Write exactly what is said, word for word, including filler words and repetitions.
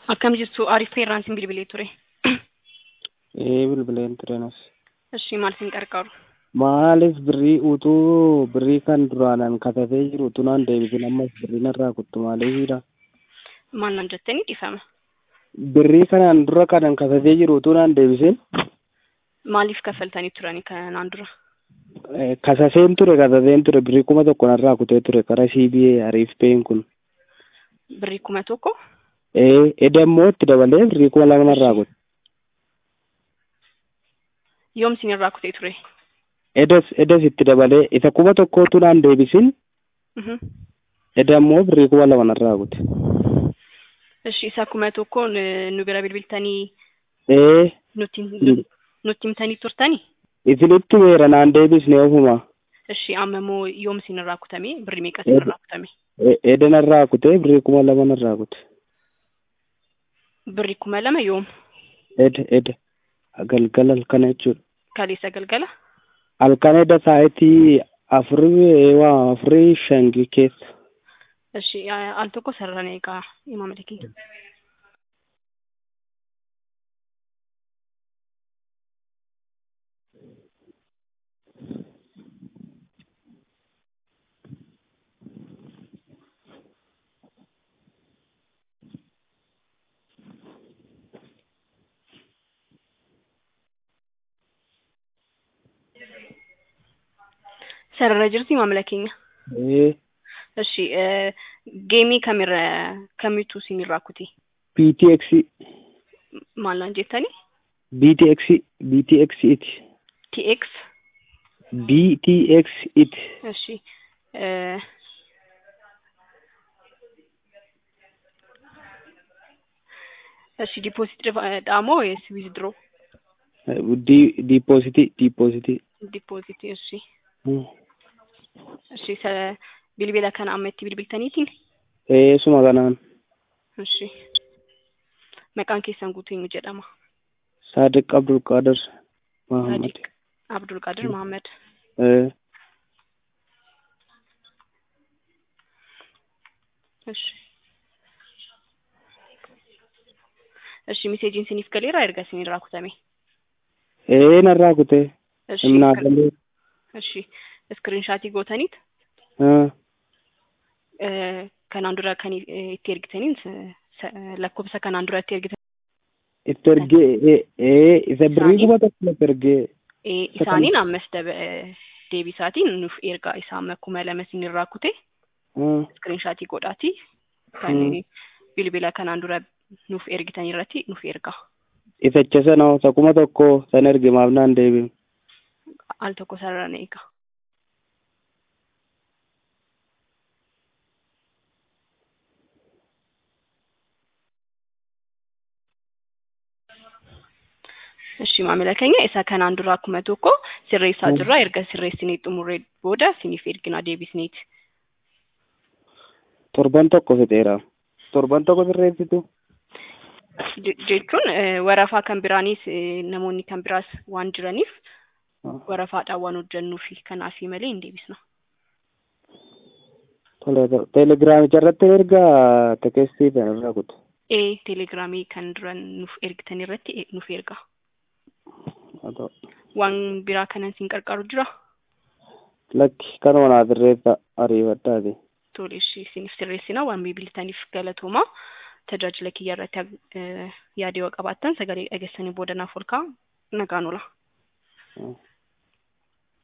Akkam jirtu Arif Ferransin bilbilee ture. Ee bilbileen turenas. Eshi maal sin qarqaru? Maaliif birrii utuu birrii kan duraanan katatee jiru tunaan deebisin ammas birrii narraa kuttu maaliifidha? Maal nan jettanii dhiifama? Birrii kanaan dura kanan katatee jiru tunaan deebisin? Maaliif kaffaltanii turani kanaan dura? Kasaseen ture katateen ture birrii kuma tokko narraa kutee ture karaa C B A Arif Peen kun. Birrii kuma tokko? Ee edammoo itti dabalee birrii kuma lama narraa kute. Yoom sin irraa kutee ture? Edas edas itti dabalee isa kuma tokko tunaan deebisin? Mhm. Edammoo birrii kuma lama narraa kute. Eshi isa kuma tokko nu bira bilbiltanii Ee nuti nuti himtanii turtanii? Isinitti weera naan deebisne ofuma. Eshi amma moo yoom sin irraa kutame birrii meeqa sin irraa kutame? Eden narraa kute birrii kuma lama narraa kute. Birrii kuma lama yoom? Ed ed galgala halkan jechuudha. Kaleessa galgala? Halkan eda sa'aatii afurii waa afurii shangi keessa. Eshi al tokko sararaan eegaa imaamata keenya. Sarara jirti imaamala keenya. Ee Eshi geemii kamirra kamitu sin irraa kute? B T X Maal nan jettanii? B T X B T X it T X B T X it. Eshi Eshi deposit dhaamo yes withdraw? Di deposit deposit. Deposit eshi. Eshi sa bilbila kana amma itti bilbiltaniitiin? Ee suma kanaan. Eshi. Maqaan keessan guutuu eenyu jedhama? Sadiq Abdul Qadir Muhammad. Sadiq Abdul Qadir Muhammad. Ee Eshi. Eshi message sinif galeera erga sin irraa kutame? Ee narraa kute. Eshi. Imnaa galee. Eshi. Screenshot gootaniit? Haa. Kanaan dura kan itti ergitaniin lakkoofsa kanaan dura itti ergitan. Itti ergee ee isa birrii kuma tokko itti ergee. Isaaniin ammas deebisaatiin nuuf ergaa isaan kuma lama sin irraa kute. Screenshot godhaati. Kan bilbila kanaan dura nuuf ergitan irratti nuuf ergaa. Isa chesana isa kuma tokko san erge maaf naan deebiin. Al tokko sararaan eegaa. Eshi maamila keenya isa kanaan dura kuma tokko sirreessaa jirra erga sirreessinee xumurree booda sinif ergina deebisneeti. Torban tokko fixeera. Torban tokko sirreessitu. Jechuun warafaa kan biraanis namoonni kan biraas waan jiraniif warafaadhaan waan hojjennuufi kanaaf malee hin deebisna. Telegiraamicha irratti ergaa tekeestii kan irraa kutu. Ee telegiraamii kan dura nuuf ergitan irratti nuuf ergaa. Waan biraa kanan sin qarqaru jira? Lakki kanuma naa sirreessa ariifadhaati. Tole ishee sinif sirreessina waan bilbiltaniif galatooma. Tajaajila kiyya irratti yaada yoo qabaattan sagalee dhageessanii booda naaf ol ka'aa nagaan oola.